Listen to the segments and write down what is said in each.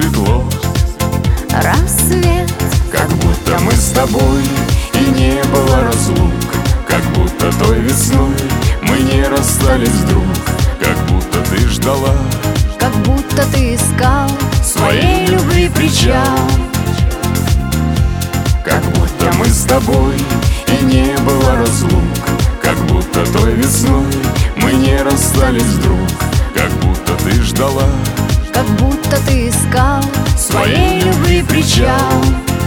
светло, рассвет. как будто мы с тобой и не было разлук, как будто той весной мы не расстались вдруг, как будто ты ждала, Как будто ты искал своей любви причал. Как будто мы с тобой и не было разлук, как будто той весной мы не расстались вдруг, как будто ты ждала, Как будто ты искал своей любви причал.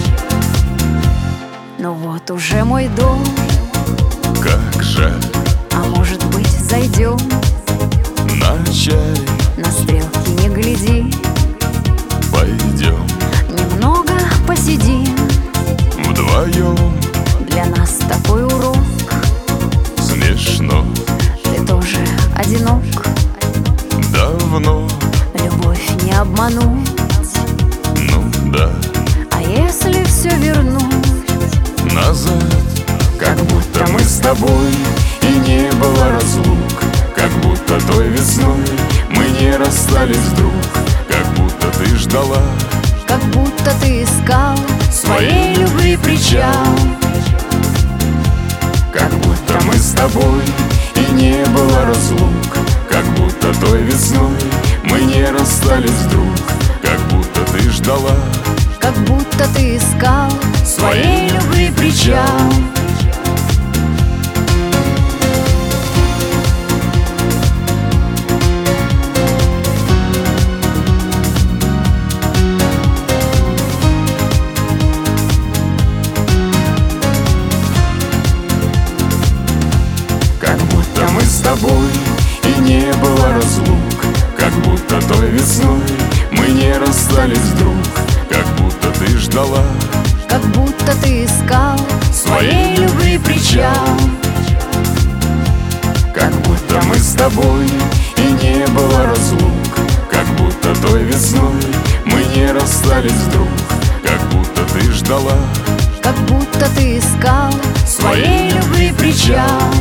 Но вот уже мой дом, Как жаль, а может быть зайдем на чай на стрелки не гляди, пойдем немного посидим. вдвоем. Для нас такой урок, Смешно, ты тоже одинок. давно, Любовь не обмануть, ну да, а если все вернуть? назад. Как будто мы с тобой и не было разлук, как будто той весной мы не расстались вдруг, как будто ты ждала, Как будто ты искал своей любви причал. Как будто мы с тобой и не было разлук, как будто той весной мы не расстались вдруг, как будто ты ждала, Как будто ты искал своей любви причал. Как будто мы с тобой и не было разлук, как будто той весной мы не расстались вдруг, как будто ты ждала, Как будто ты искал своей любви причал. Как будто мы с тобой и не было разлук, как будто той весной мы не расстались вдруг, как будто ты ждала, Как будто ты искал своей любви причал.